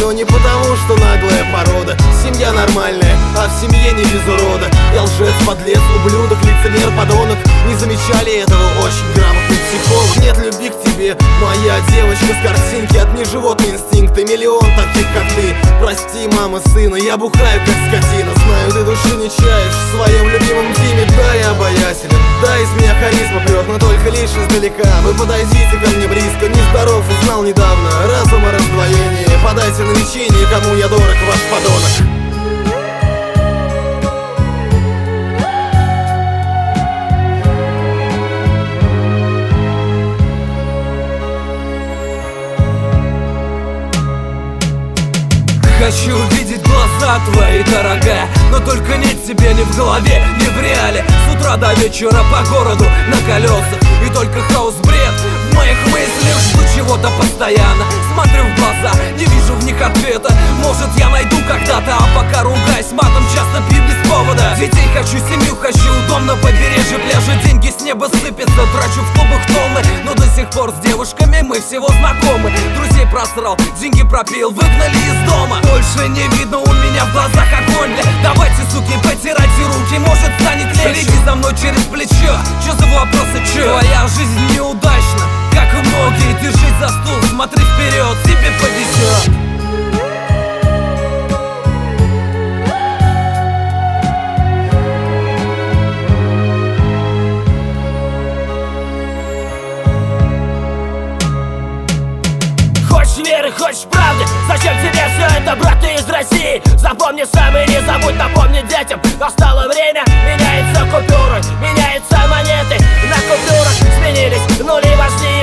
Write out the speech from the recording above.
но не потому, что наглая порода. Семья нормальная, а в семье не без урода. Я лжец, подлец, ублюдок, лицемер, подонок. Не замечали этого очень грамотный психолог. Нет любви к тебе, моя девочка с картинки. Одни животные инстинкты, миллион таких, как ты. Прости, мама, сына, я бухаю, как скотина. Знаю, ты души не чаешь в своем любимом Диме. Да, я обаятелен, да, из меня харизма прет, но только лишь издалека. Вы подойдите ко мне близко, нездоров, узнал недавно разум о раздвоении. Подайте на лечение, кому я дорог, ваш подонок. Хочу увидеть глаза твои, дорогая, но только нет тебе ни в голове, ни в реале. С утра до вечера по городу на колесах, и только хаос, бред в моих мыслях. Жду чего-то постоянно, смотрю в глаза, не вижу в них ответа. Может, я найду когда-то, а пока ругаюсь матом, часто пью без повода. Детей хочу, семью хочу, дом на побережье пляжа. Деньги с неба сыпятся, трачу в клубах тонны, но до сих пор с девушками мы всего знакомы. Друзей просрал, деньги пропил, выгнали из дома. Больше не видно у меня в глазах огонь, бля. Давайте, суки, потирайте руки, может станет легче. Следи за мной через плечо, чё за вопросы, чё? Твоя жизнь неудачна, как и многие. Держись за стул, смотри вперед, тебе повезет. Хочешь веры, хочешь правды, зачем тебе все это, брат, ты из России? Запомни сам и не забудь напомнить детям. Настало время, меняются купюры, меняются монеты. На купюрах сменились нули, важнее